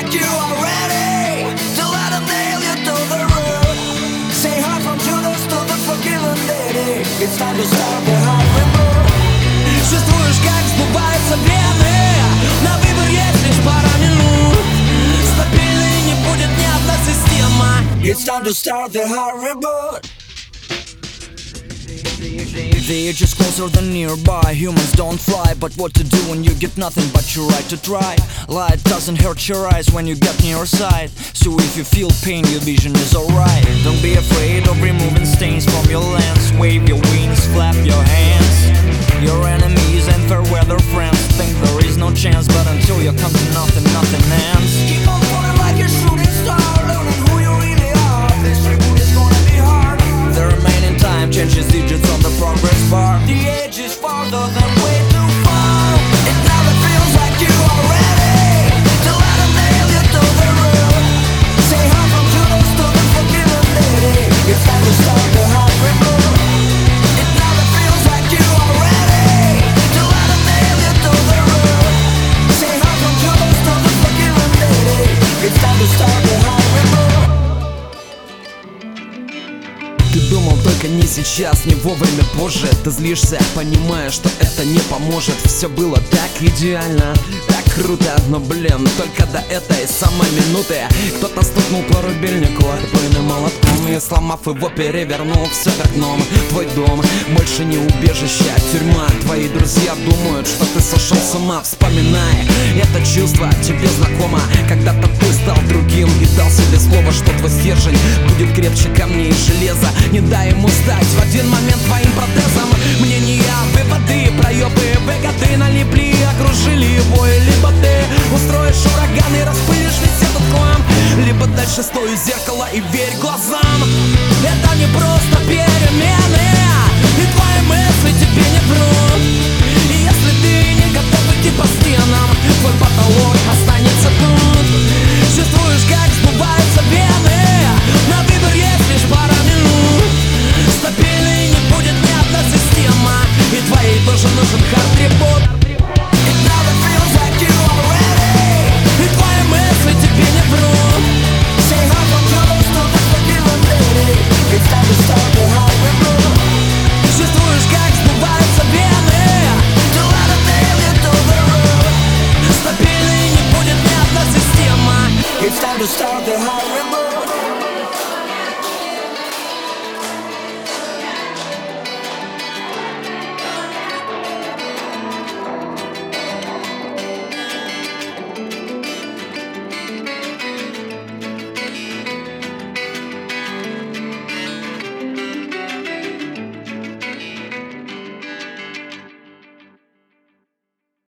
like you are ready to let them nail you to the road. Say hi from Judas to the forgiven lady. It's time to start the high reboot. Чувствуешь, как сбываются вены. На выбор есть лишь пара минут. Стабильной не будет ни одна система. It's time to start the high reboot. The age is closer than nearby. Humans don't fly, but what to do when you get nothing but your right to try? Light doesn't hurt your eyes when you get near sight. So if you feel pain, your vision is alright. Don't be afraid of removing stains from your lens. Wave your wings, flap your hands. Your enemies and fair weather friends think there is no chance, but until you come to nothing, nothing ends. Keep on falling like a shooting star, learning who you really are. This reboot is gonna be hard. The remaining time changes digits on the progress bar. The age is farther than way too far. It never feels like you are ready to let them nail you to the road. Say hi from Judas to the forgiven lady. It's time to start the high reboot. It never feels like you are ready to let them nail you to the road. Say hi from Judas to the forgiven lady. It's time to start the high reboot. Ты думал только не сейчас, не вовремя, позже. Ты злишься, понимая, что это не поможет. Все было так идеально, так круто. Но блин, только до этой самой минуты кто-то стукнул по рубильнику отбойным молотком и, сломав его, перевернул все к окном. Твой дом больше не убежище, а тюрьма. Твои друзья думают, что ты сошел с ума. Вспоминай, это чувство тебе знакомо. Когда-то ты стал другим и дал себе слово, что твой стержень будет крепче камней и железа. Не дай ему стать в один момент твоим протезом. Мнения, выводы, проебы, выгоды налипли и окружили его. И либо ты устроишь ураган и распылишь весь этот хлам, либо дальше стой у зеркала и верь глазам. Это не просто перемены, и твои мысли тебе не врут. И если ты не готов идти по стенам, твой потолок останется тут. Чувствуешь, как сбываются вены. На выбор есть лишь пара минут. Стабильной не будет ни одна система, и твоей тоже нужен хард-ребут. It never feels like you are ready. И твои мысли тебе не врут. Say hi from Judas to the forgiven lady. It's time to start the high reboot. Чувствуешь, как сбываются вены. To let them nail you to the road. Стабильной не будет ни одна система. It's time to start the high reboot.